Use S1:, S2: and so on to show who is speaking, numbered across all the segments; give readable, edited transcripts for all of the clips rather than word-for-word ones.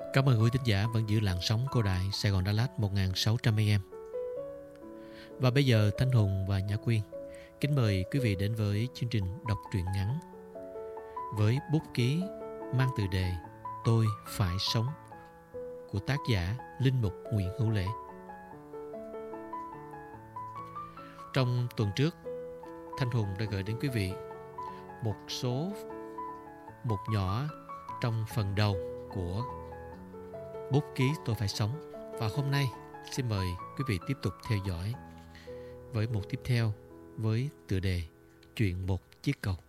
S1: Cảm ơn quý thính giả vẫn giữ làn sóng của đài Sài Gòn Đà Lạt 1600 AM. Và bây giờ Thanh Hùng và Nhã Quyên kính mời quý vị đến với chương trình đọc truyện ngắn với bút ký mang tựa đề Tôi Phải Sống của tác giả Linh Mục Nguyễn Hữu Lễ. Trong tuần trước, Thanh Hùng đã gửi đến quý vị một số mục nhỏ trong phần đầu của bút ký Tôi Phải Sống. Và hôm nay xin mời quý vị tiếp tục theo dõi với mục tiếp theo với tựa đề Chuyện một chiếc cầu.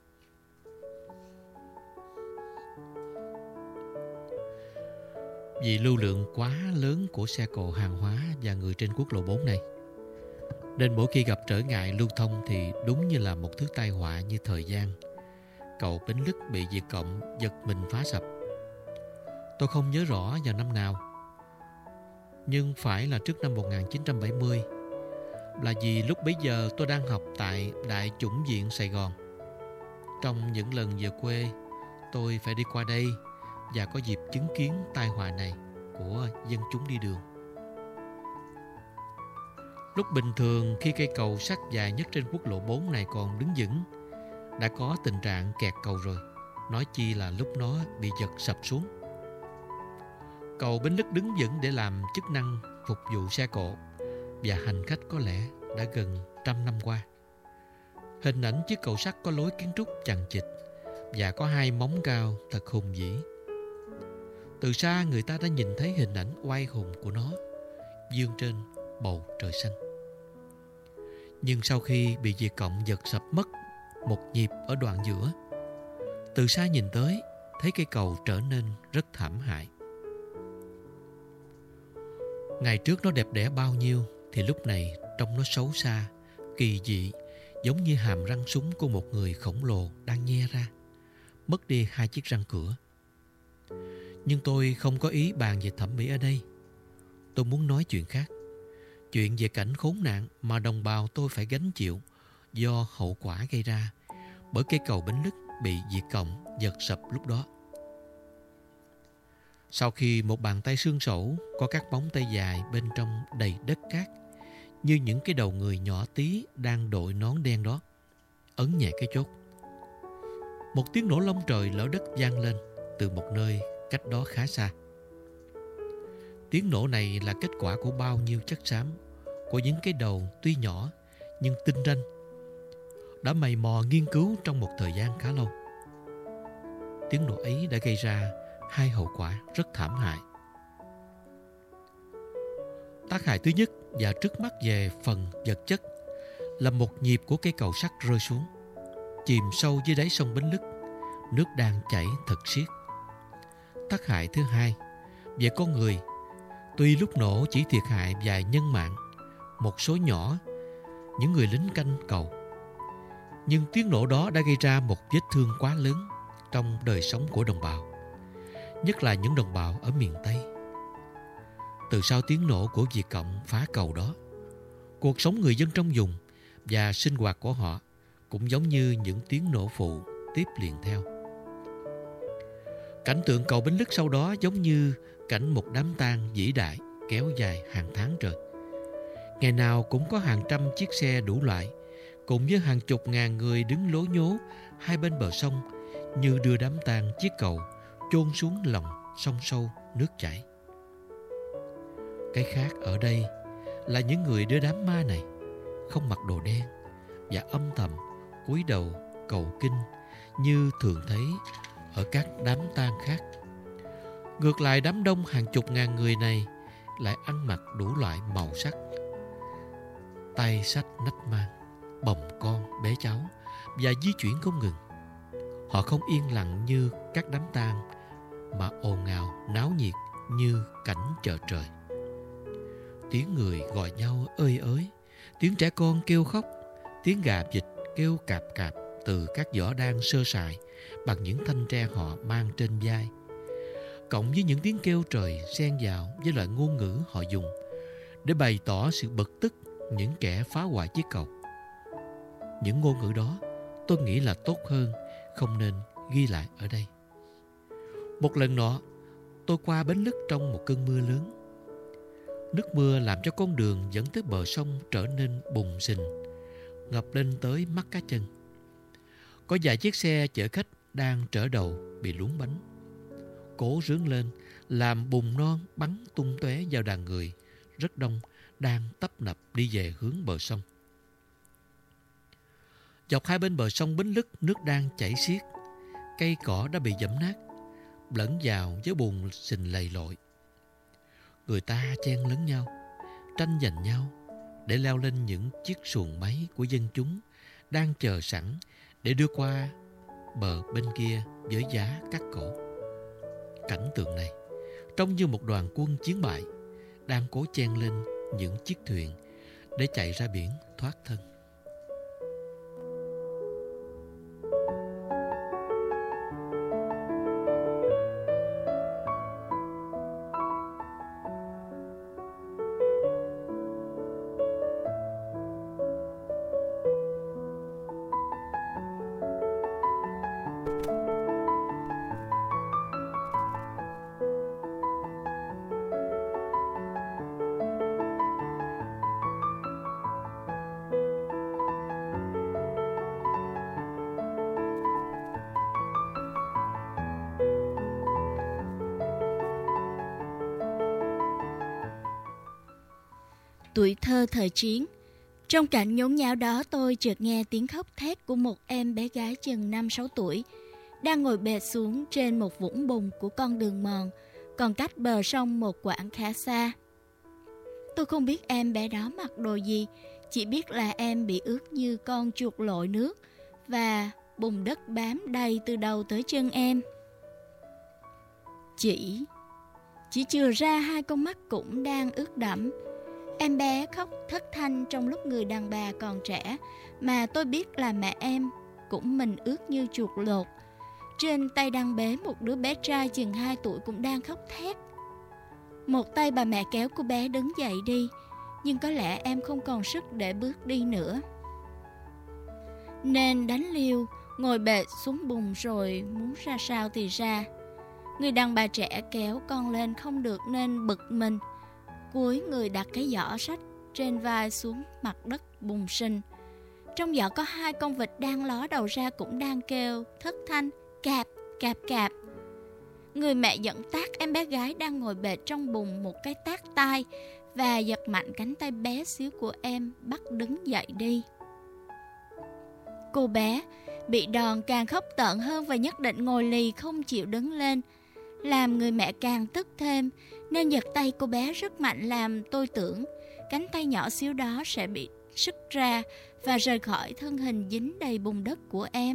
S1: Vì lưu lượng quá lớn của xe cộ hàng hóa và người trên quốc lộ 4 này, nên mỗi khi gặp trở ngại lưu thông thì đúng như là một thứ tai họa như thời gian. Cầu Bến Lức bị Việt Cộng giật mình phá sập. Tôi không nhớ rõ vào năm nào, nhưng phải là trước năm 1970, là vì lúc bấy giờ tôi đang học tại Đại Chủng viện Sài Gòn. Trong những lần về quê, tôi phải đi qua đây và có dịp chứng kiến tai họa này của dân chúng đi đường. Lúc bình thường, khi cây cầu sắt dài nhất trên quốc lộ 4 này còn đứng vững, đã có tình trạng kẹt cầu rồi, nói chi là lúc nó bị giật sập xuống. Cầu Bến Lức đứng vững để làm chức năng phục vụ xe cộ và hành khách có lẽ đã gần 100 năm qua. Hình ảnh chiếc cầu sắt có lối kiến trúc chằng chịt và có hai móng cao thật hùng vĩ. Từ xa người ta đã nhìn thấy hình ảnh oai hùng của nó vươn trên bầu trời xanh. Nhưng sau khi bị Việt Cộng giật sập mất một nhịp ở đoạn giữa, từ xa nhìn tới thấy cây cầu trở nên rất thảm hại. Ngày trước nó đẹp đẽ bao nhiêu thì lúc này trông nó xấu xa, kỳ dị, giống như hàm răng súng của một người khổng lồ đang nhe ra, mất đi hai chiếc răng cửa. Nhưng tôi không có ý bàn về thẩm mỹ ở đây. Tôi muốn nói chuyện khác. Chuyện về cảnh khốn nạn mà đồng bào tôi phải gánh chịu do hậu quả gây ra bởi cây cầu Bến Lức bị Việt Cộng giật sập lúc đó. Sau khi một bàn tay xương sẩu có các móng tay dài bên trong đầy đất cát, như những cái đầu người nhỏ tí đang đội nón đen đó, ấn nhẹ cái chốt, một tiếng nổ long trời lở đất vang lên từ một nơi cách đó khá xa. Tiếng nổ này là kết quả của bao nhiêu chất xám, của những cái đầu tuy nhỏ nhưng tinh ranh, đã mày mò nghiên cứu trong một thời gian khá lâu. Tiếng nổ ấy đã gây ra hai hậu quả rất thảm hại. Tác hại thứ nhất và trước mắt về phần vật chất là một nhịp của cây cầu sắt rơi xuống, chìm sâu dưới đáy sông Bến Lức, nước đang chảy thật xiết. Tác hại thứ hai về con người, tuy lúc nổ chỉ thiệt hại vài nhân mạng, một số nhỏ, những người lính canh cầu, nhưng tiếng nổ đó đã gây ra một vết thương quá lớn trong đời sống của đồng bào, nhất là những đồng bào ở miền Tây. Từ sau tiếng nổ của Việt Cộng phá cầu đó, cuộc sống người dân trong vùng và sinh hoạt của họ cũng giống như những tiếng nổ phụ tiếp liền theo. Cảnh tượng cầu Bến Lức sau đó giống như cảnh một đám tang vĩ đại kéo dài hàng tháng trời. Ngày nào cũng có hàng trăm chiếc xe đủ loại, cùng với hàng chục ngàn người đứng lố nhố hai bên bờ sông, như đưa đám tang chiếc cầu chôn xuống lòng sông sâu nước chảy. Cái khác ở đây là những người đưa đám ma này không mặc đồ đen và âm thầm cúi đầu cầu kinh như thường thấy ở các đám tang khác. Ngược lại, đám đông hàng chục ngàn người này lại ăn mặc đủ loại màu sắc, tay xách nách mang, bồng con bé cháu và di chuyển không ngừng. Họ không yên lặng như các đám tang mà ồn ào náo nhiệt như cảnh chợ trời. Tiếng người gọi nhau ơi ới, tiếng trẻ con kêu khóc, tiếng gà vịt kêu cạp cạp từ các giỏ đang sơ sài bằng những thanh tre họ mang trên vai, cộng với những tiếng kêu trời xen vào với loại ngôn ngữ họ dùng để bày tỏ sự bực tức những kẻ phá hoại chiếc cầu. Những ngôn ngữ đó tôi nghĩ là tốt hơn không nên ghi lại ở đây. Một lần nọ, Tôi qua bến lức trong một cơn mưa lớn. Nước mưa làm cho con đường dẫn tới bờ sông trở nên bùn xình, ngập lên tới mắt cá chân. Có vài chiếc xe chở khách đang trở đầu bị lún bánh, cố rướn lên làm bùn non bắn tung tóe vào đàn người rất đông đang tấp nập đi về hướng bờ sông. Dọc hai bên bờ sông Bến Lức, nước đang chảy xiết, cây cỏ đã bị giẫm nát, lẫn vào với bùn xình lầy lội. Người ta chen lấn nhau, tranh giành nhau để leo lên những chiếc xuồng máy của dân chúng đang chờ sẵn để đưa qua bờ bên kia với giá cắt cổ. Cảnh tượng này trông như một đoàn quân chiến bại đang cố chen lên những chiếc thuyền để chạy ra biển thoát thân.
S2: Tuổi thơ thời chiến. Trong cảnh nhốn nháo đó, tôi chợt nghe tiếng khóc thét của một em bé gái chừng 5-6 tuổi, đang ngồi bệt xuống trên một vũng bùn của con đường mòn, còn cách bờ sông một quãng khá xa. Tôi không biết em bé đó mặc đồ gì, chỉ biết là em bị ướt như con chuột lội nước và bùn đất bám đầy từ đầu tới chân em. Chỉ chừa ra hai con mắt cũng đang ướt đẫm. Em bé khóc thất thanh trong lúc người đàn bà còn trẻ, mà tôi biết là mẹ em cũng mình ướt như chuột lột. Trên tay đang bế một đứa bé trai chừng 2 tuổi cũng đang khóc thét. Một tay bà mẹ kéo cô bé đứng dậy đi, nhưng có lẽ em không còn sức để bước đi nữa, nên đánh liều ngồi bệt xuống bùn rồi muốn ra sao thì ra. Người đàn bà trẻ kéo con lên không được nên bực mình, cúi người đặt cái giỏ sách trên vai xuống mặt đất bùn xình. Trong giỏ có 2 con vịt đang ló đầu ra cũng đang kêu thất thanh cạp cạp cạp. Người mẹ giận tát em bé gái đang ngồi bệt trong bùn một cái tát tai và giật mạnh cánh tay bé xíu của em bắt đứng dậy đi. Cô bé bị đòn càng khóc tợn hơn và nhất định ngồi lì không chịu đứng lên, làm người mẹ càng tức thêm nên giật tay cô bé rất mạnh, làm tôi tưởng cánh tay nhỏ xíu đó sẽ bị sứt ra và rời khỏi thân hình dính đầy bùn đất của em.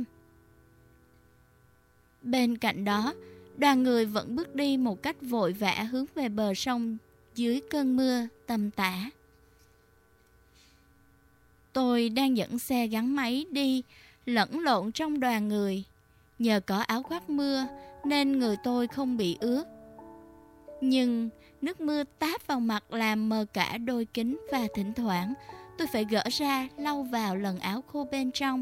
S2: Bên cạnh đó, đoàn người vẫn bước đi một cách vội vã hướng về bờ sông dưới cơn mưa tầm tã. Tôi đang dẫn xe gắn máy đi lẫn lộn trong đoàn người. Nhờ có áo khoác mưa nên người tôi không bị ướt. Nhưng nước mưa táp vào mặt làm mờ cả đôi kính và thỉnh thoảng tôi phải gỡ ra lau vào lần áo khô bên trong.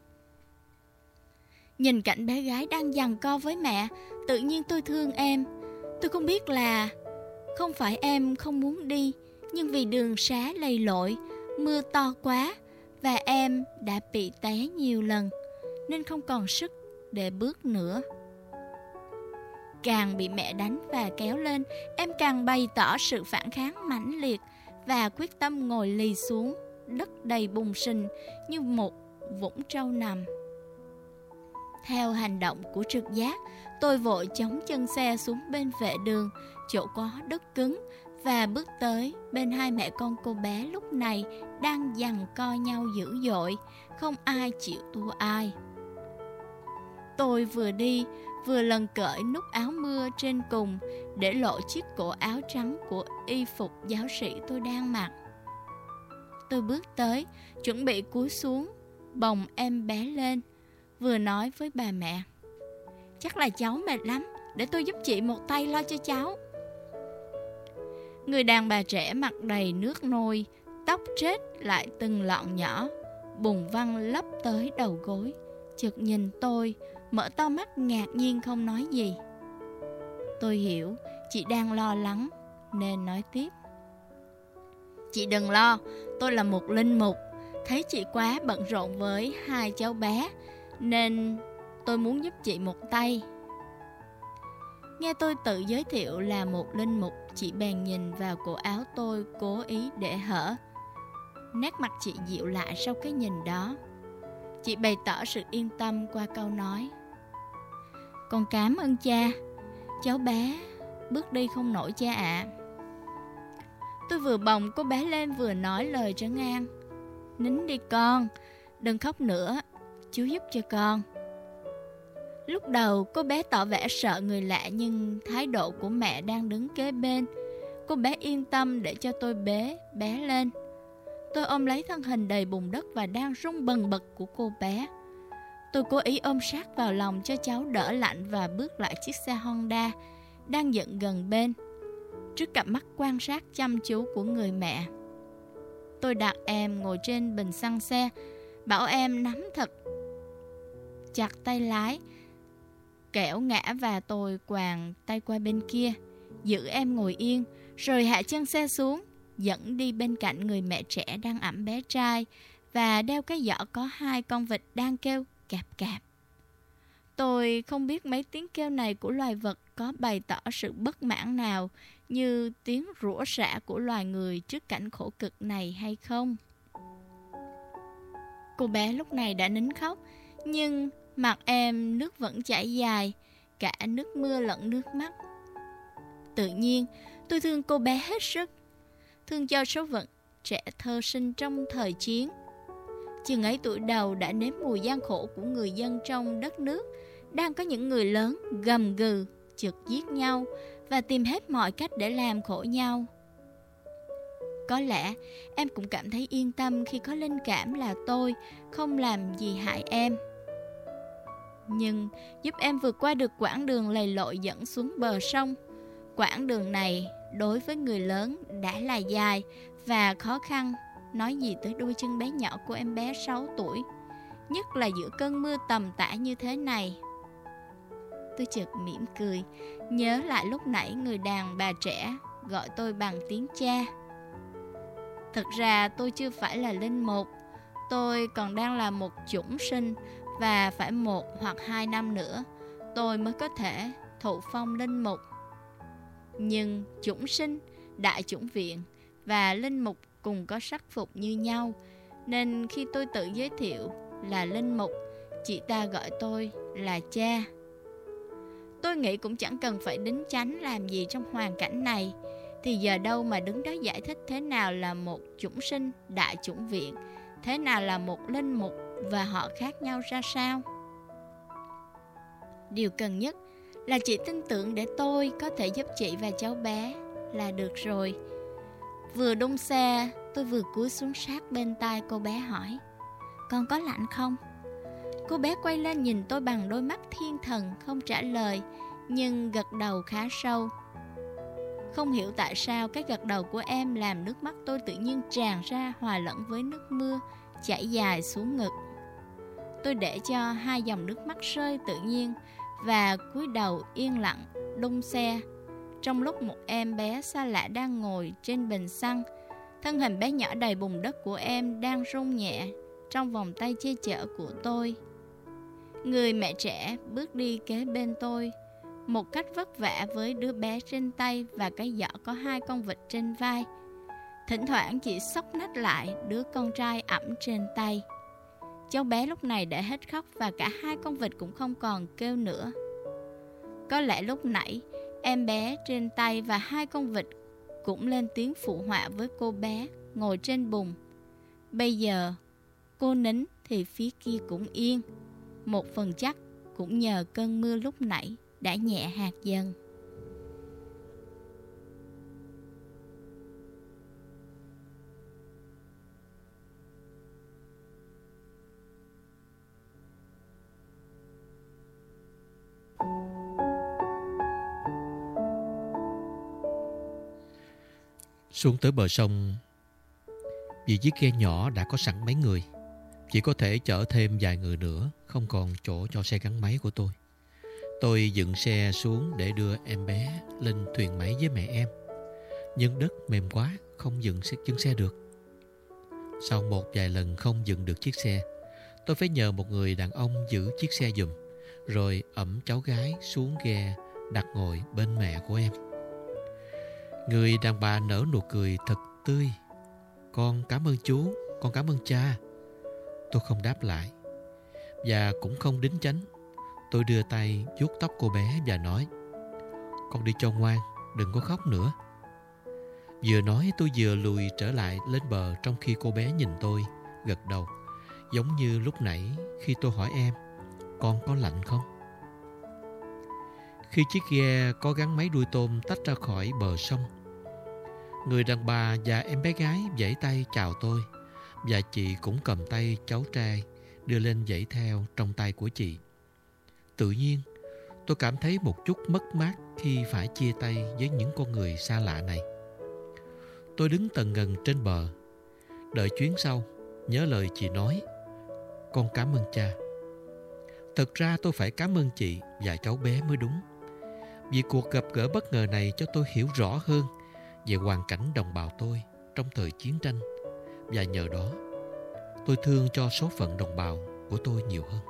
S2: Nhìn cảnh bé gái đang giằng co với mẹ, tự nhiên tôi thương em. Tôi không biết là không phải em không muốn đi, nhưng vì đường xá lầy lội, mưa to quá và em đã bị té nhiều lần nên không còn sức để bước nữa. Càng bị mẹ đánh và kéo lên, em càng bày tỏ sự phản kháng mãnh liệt và quyết tâm ngồi lì xuống đất đầy bùn xình như một vũng trâu nằm. Theo hành động của trực giác, tôi vội chống chân xe xuống bên vệ đường, chỗ có đất cứng, và bước tới bên 2 mẹ con cô bé lúc này đang giằng co nhau dữ dội, không ai chịu thua ai. Tôi vừa đi vừa lần cởi nút áo mưa trên cùng để lộ chiếc cổ áo trắng của y phục giáo sĩ tôi đang mặc. Tôi bước tới, chuẩn bị cúi xuống bồng em bé lên, vừa nói với bà mẹ: "Chắc là cháu mệt lắm, để tôi giúp chị một tay lo cho cháu." Người đàn bà trẻ mặt đầy nước nôi, tóc trết lại từng lọn nhỏ, bùn văng lấp tới đầu gối, chợt nhìn tôi, mở to mắt ngạc nhiên không nói gì. Tôi hiểu chị đang lo lắng nên nói tiếp. Chị đừng lo, tôi là một linh mục. Thấy chị quá bận rộn với 2 cháu bé nên tôi muốn giúp chị một tay. Nghe tôi tự giới thiệu là một linh mục, chị bèn nhìn vào cổ áo tôi cố ý để hở. Nét mặt chị dịu lại sau cái nhìn đó. Chị bày tỏ sự yên tâm qua câu nói. Con cảm ơn cha, cháu bé bước đi không nổi cha ạ. Tôi vừa bồng cô bé lên vừa nói lời trấn an. Nín đi con, đừng khóc nữa, chú giúp cho con. Lúc đầu cô bé tỏ vẻ sợ người lạ, nhưng thái độ của mẹ đang đứng kế bên, cô bé yên tâm để cho tôi bế bé lên. Tôi ôm lấy thân hình đầy bùn đất và đang run bần bật của cô bé. Tôi cố ý ôm sát vào lòng cho cháu đỡ lạnh và bước lại chiếc xe Honda đang dựng gần bên, trước cặp mắt quan sát chăm chú của người mẹ. Tôi đặt em ngồi trên bình xăng xe, bảo em nắm thật chặt tay lái, kẻo ngã, và tôi quàng tay qua bên kia, giữ em ngồi yên, rồi hạ chân xe xuống, dẫn đi bên cạnh người mẹ trẻ đang ẵm bé trai và đeo cái giỏ có 2 con vịt đang kêu cạp cạp. Tôi không biết mấy tiếng kêu này của loài vật có bày tỏ sự bất mãn nào như tiếng rủa rả của loài người trước cảnh khổ cực này hay không. Cô bé lúc này đã nín khóc, nhưng mặt em nước vẫn chảy dài, cả nước mưa lẫn nước mắt. Tự nhiên, tôi thương cô bé hết sức, thương cho số phận trẻ thơ sinh trong thời chiến. Chừng ấy tuổi đầu đã nếm mùi gian khổ của người dân trong đất nước, đang có những người lớn gầm gừ, chực giết nhau và tìm hết mọi cách để làm khổ nhau. Có lẽ em cũng cảm thấy yên tâm khi có linh cảm là tôi không làm gì hại em. Nhưng giúp em vượt qua được quãng đường lầy lội dẫn xuống bờ sông. Quãng đường này đối với người lớn đã là dài và khó khăn, nói gì tới đôi chân bé nhỏ của em bé 6 tuổi, nhất là giữa cơn mưa tầm tã như thế này. Tôi chợt mỉm cười, nhớ lại lúc nãy người đàn bà trẻ gọi tôi bằng tiếng cha. Thật ra tôi chưa phải là linh mục, tôi còn đang là một chủng sinh, và phải 1 hoặc 2 năm nữa tôi mới có thể thụ phong linh mục. Nhưng chủng sinh, đại chủng viện và linh mục cùng có sắc phục như nhau, nên khi tôi tự giới thiệu là linh mục, chị ta gọi tôi là cha. Tôi nghĩ cũng chẳng cần phải đính chánh làm gì trong hoàn cảnh này, thì giờ đâu mà đứng đó giải thích thế nào là một chủng sinh, đại chủng viện, thế nào là một linh mục và họ khác nhau ra sao. Điều cần nhất là chị tin tưởng để tôi có thể giúp chị và cháu bé là được rồi. Vừa đung xe, tôi vừa cúi xuống sát bên tai cô bé hỏi: Con có lạnh không? Cô bé quay lên nhìn tôi bằng đôi mắt thiên thần, không trả lời, nhưng gật đầu khá sâu. Không hiểu tại sao cái gật đầu của em làm nước mắt tôi tự nhiên tràn ra, hòa lẫn với nước mưa chảy dài xuống ngực. Tôi để cho 2 dòng nước mắt rơi tự nhiên và cúi đầu yên lặng đung xe, trong lúc một em bé xa lạ đang ngồi trên bình xăng. Thân hình bé nhỏ đầy bùn đất của em đang rung nhẹ trong vòng tay che chở của tôi. Người mẹ trẻ bước đi kế bên tôi một cách vất vả với đứa bé trên tay và cái giỏ có 2 con vịt trên vai. Thỉnh thoảng chị xốc nách lại đứa con trai ẵm trên tay. Cháu bé lúc này đã hết khóc và cả 2 con vịt cũng không còn kêu nữa. Có lẽ lúc nãy em bé trên tay và 2 con vịt cũng lên tiếng phụ họa với cô bé ngồi trên bùn. Bây giờ cô nín thì phía kia cũng yên, một phần chắc cũng nhờ cơn mưa lúc nãy đã nhẹ hạt dần.
S1: Xuống tới bờ sông, vì chiếc ghe nhỏ đã có sẵn mấy người, chỉ có thể chở thêm vài người nữa, không còn chỗ cho xe gắn máy của tôi. Tôi dựng xe xuống để đưa em bé lên thuyền máy với mẹ em. Nhưng đất mềm quá, không dựng xe được. Sau một vài lần không dựng được chiếc xe, tôi phải nhờ một người đàn ông giữ chiếc xe giùm, rồi ẵm cháu gái xuống ghe đặt ngồi bên mẹ của em. Người đàn bà nở nụ cười thật tươi. Con cảm ơn chú, con cảm ơn cha. Tôi không đáp lại và cũng không đính chánh. Tôi đưa tay vuốt tóc cô bé và nói: con đi cho ngoan, đừng có khóc nữa. Vừa nói tôi vừa lùi trở lại lên bờ, trong khi cô bé nhìn tôi, gật đầu, giống như lúc nãy khi tôi hỏi em: con có lạnh không? Khi chiếc ghe có gắn máy đuôi tôm tách ra khỏi bờ sông, người đàn bà và em bé gái vẫy tay chào tôi, và chị cũng cầm tay cháu trai đưa lên vẫy theo trong tay của chị. Tự nhiên, tôi cảm thấy một chút mất mát khi phải chia tay với những con người xa lạ này. Tôi đứng tần ngần trên bờ, đợi chuyến sau, nhớ lời chị nói: con cảm ơn cha. Thật ra tôi phải cảm ơn chị và cháu bé mới đúng, vì cuộc gặp gỡ bất ngờ này cho tôi hiểu rõ hơn về hoàn cảnh đồng bào tôi trong thời chiến tranh, và nhờ đó tôi thương cho số phận đồng bào của tôi nhiều hơn.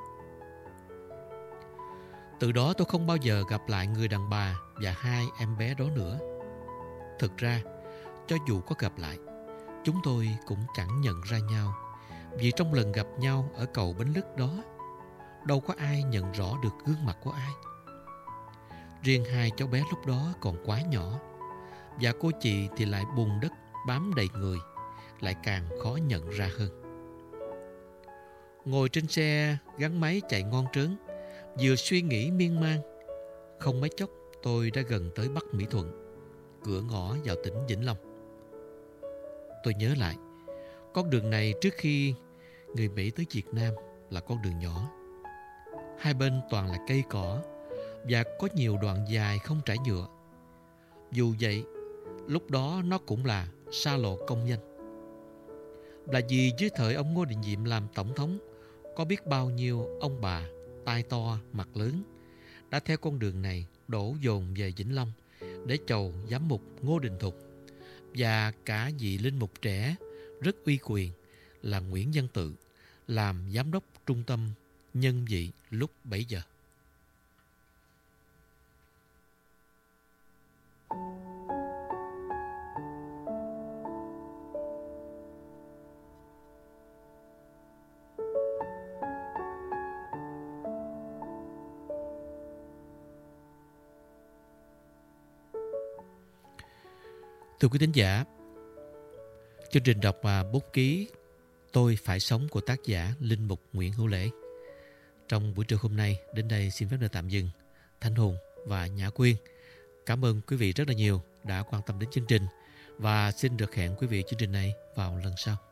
S1: Từ đó tôi không bao giờ gặp lại người đàn bà và hai em bé đó nữa. Thực ra, cho dù có gặp lại, chúng tôi cũng chẳng nhận ra nhau, vì trong lần gặp nhau ở cầu Bến Lức đó, đâu có ai nhận rõ được gương mặt của ai. Riêng hai cháu bé lúc đó còn quá nhỏ, và cô chị thì lại bùn đất bám đầy người, lại càng khó nhận ra hơn. Ngồi trên xe gắn máy chạy ngon trớn, vừa suy nghĩ miên man, không mấy chốc tôi đã gần tới Bắc Mỹ Thuận, cửa ngõ vào tỉnh Vĩnh Long. Tôi nhớ lại, con đường này trước khi người Mỹ tới Việt Nam là con đường nhỏ. Hai bên toàn là cây cỏ và có nhiều đoạn dài không trải nhựa. Dù vậy, lúc đó nó cũng là xa lộ công nhân. Là vì dưới thời ông Ngô Đình Diệm làm tổng thống, có biết bao nhiêu ông bà tai to mặt lớn đã theo con đường này đổ dồn về Vĩnh Long để chầu giám mục Ngô Đình Thục, và cả vị linh mục trẻ rất uy quyền là Nguyễn Văn Tự làm giám đốc trung tâm nhân vị lúc bấy giờ. Thưa quý thính giả, chương trình đọc bút ký Tôi Phải Sống của tác giả Linh Mục Nguyễn Hữu Lễ trong buổi trưa hôm nay đến đây xin phép được tạm dừng. Thanh Hùng và Nhã Quyên cảm ơn quý vị rất là nhiều đã quan tâm đến chương trình, và xin được hẹn quý vị chương trình này vào lần sau.